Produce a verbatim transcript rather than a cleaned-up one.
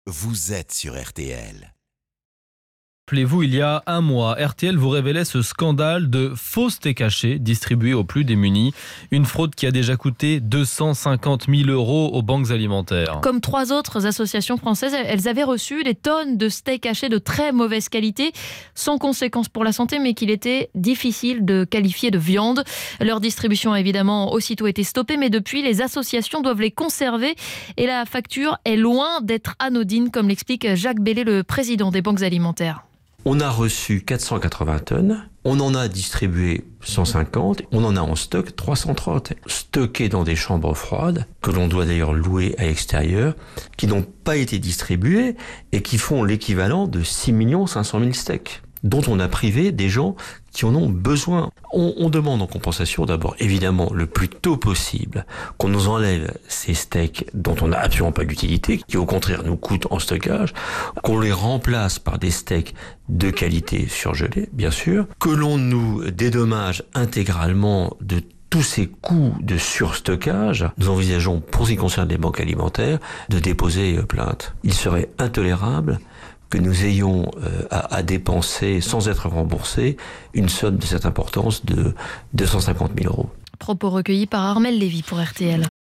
vous êtes sur R T L. Rappelez-vous, il y a un mois, R T L vous révélait ce scandale de faux steaks cachés distribués aux plus démunis. Une fraude qui a déjà coûté deux cent cinquante mille euros aux banques alimentaires. Comme trois autres associations françaises, elles avaient reçu des tonnes de steaks cachés de très mauvaise qualité, sans conséquences pour la santé, mais qu'il était difficile de qualifier de viande. Leur distribution a évidemment aussitôt été stoppée, mais depuis, les associations doivent les conserver et la facture est loin d'être anodine, comme l'explique Jacques Bellé, le président des banques alimentaires. On a reçu quatre cent quatre-vingts tonnes, on en a distribué cent cinquante, on en a en stock trois cent trente, stockés dans des chambres froides, que l'on doit d'ailleurs louer à l'extérieur, qui n'ont pas été distribués et qui font l'équivalent de six millions cinq cent mille steaks, dont on a privé des gens qui en ont besoin. On, on demande en compensation d'abord, évidemment, le plus tôt possible, qu'on nous enlève ces steaks dont on n'a absolument pas d'utilité, qui au contraire nous coûtent en stockage, qu'on les remplace par des steaks de qualité surgelés, bien sûr, que l'on nous dédommage intégralement de tous ces coûts de surstockage. Nous envisageons, pour ce qui concerne les banques alimentaires, de déposer plainte. Il serait intolérable que nous ayons euh, à, à dépenser, sans être remboursés, une somme de cette importance de deux cent cinquante mille euros. Propos recueillis par Armel Lévy pour R T L.